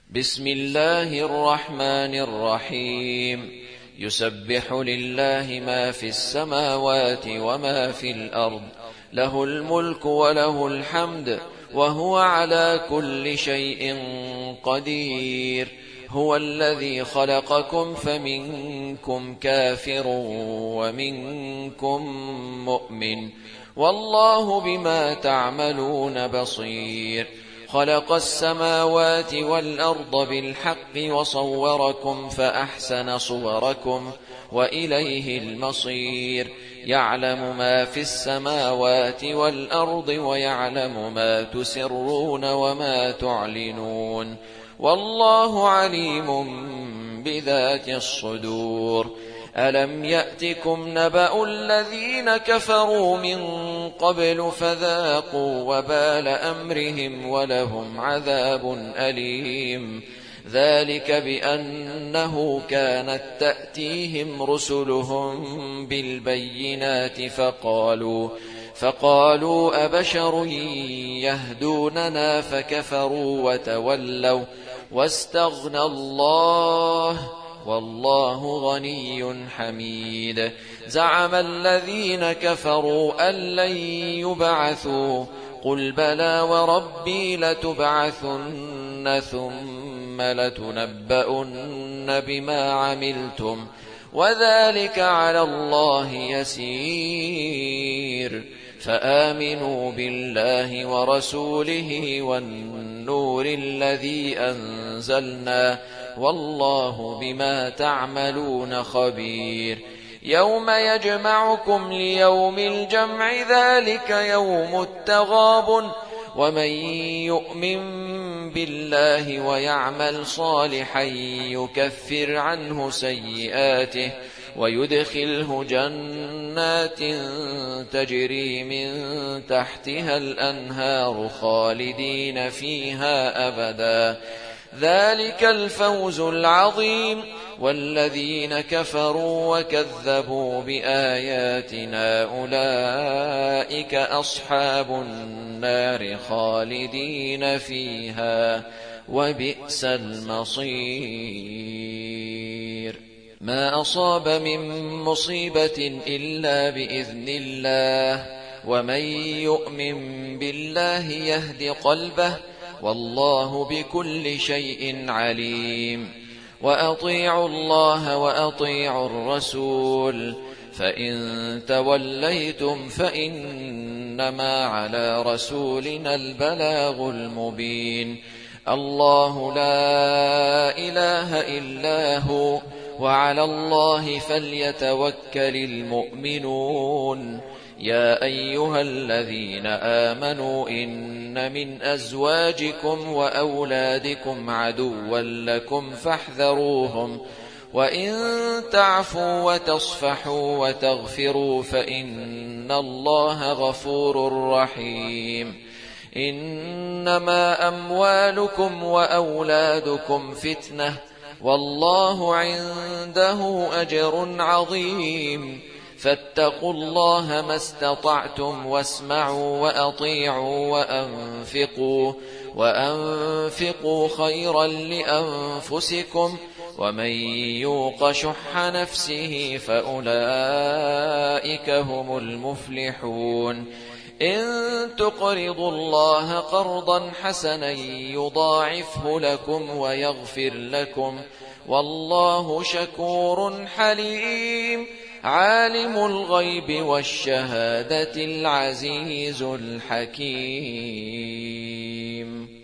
بسم الله الرحمن الرحيم. يسبح لله ما في السماوات وما في الأرض، له الملك وله الحمد، وهو على كل شيء قدير. هو الذي خلقكم فمنكم كافر ومنكم مؤمن، والله بما تعملون بصير. خلق السماوات والأرض بالحق وصوركم فأحسن صوركم وإليه المصير. يعلم ما في السماوات والأرض ويعلم ما تسرون وما تعلنون، والله عليم بذات الصدور. ألم يأتكم نبأ الذين كفروا من قبل فذاقوا وبال أمرهم ولهم عذاب أليم. ذلك بأنه كانت تأتيهم رسلهم بالبينات فقالوا أبشر يهدوننا فكفروا وتولوا واستغنى الله، والله غني حميد. زعم الذين كفروا أن لن يبعثوا، قل بلى وربي لتبعثن ثم لتنبؤن بما عملتم، وذلك على الله يسير. فآمنوا بالله ورسوله والنور الذي أنزلنا، والله بما تعملون خبير. يوم يجمعكم ليوم الجمع، ذلك يوم التغابن. ومن يؤمن بالله ويعمل صالحا يكفر عنه سيئاته ويدخله جنات تجري من تحتها الأنهار خالدين فيها أبدا، ذلك الفوز العظيم. والذين كفروا وكذبوا بآياتنا أولئك أصحاب النار خالدين فيها، وبئس المصير. ما أصاب من مصيبة إلا بإذن الله، ومن يؤمن بالله يهد قلبه، والله بكل شيء عليم. وأطيعوا الله وأطيعوا الرسول، فإن توليتم فإنما على رسولنا البلاغ المبين. الله لا إله إلا هو، وعلى الله فليتوكل المؤمنون. يا أيها الذين آمنوا إن من أزواجكم وأولادكم عدوا لكم فاحذروهم، وإن تعفوا وتصفحوا وتغفروا فإن الله غفور رحيم. إنما أموالكم وأولادكم فتنة، والله عنده أجر عظيم. فاتقوا الله ما استطعتم واسمعوا وأطيعوا وأنفقوا خيرا لأنفسكم، ومن يوق شح نفسه فأولئك هم المفلحون. إن تقرضوا الله قرضا حسنا يضاعفه لكم ويغفر لكم، والله شكور حليم. عالم الغيب والشهادة العزيز الحكيم.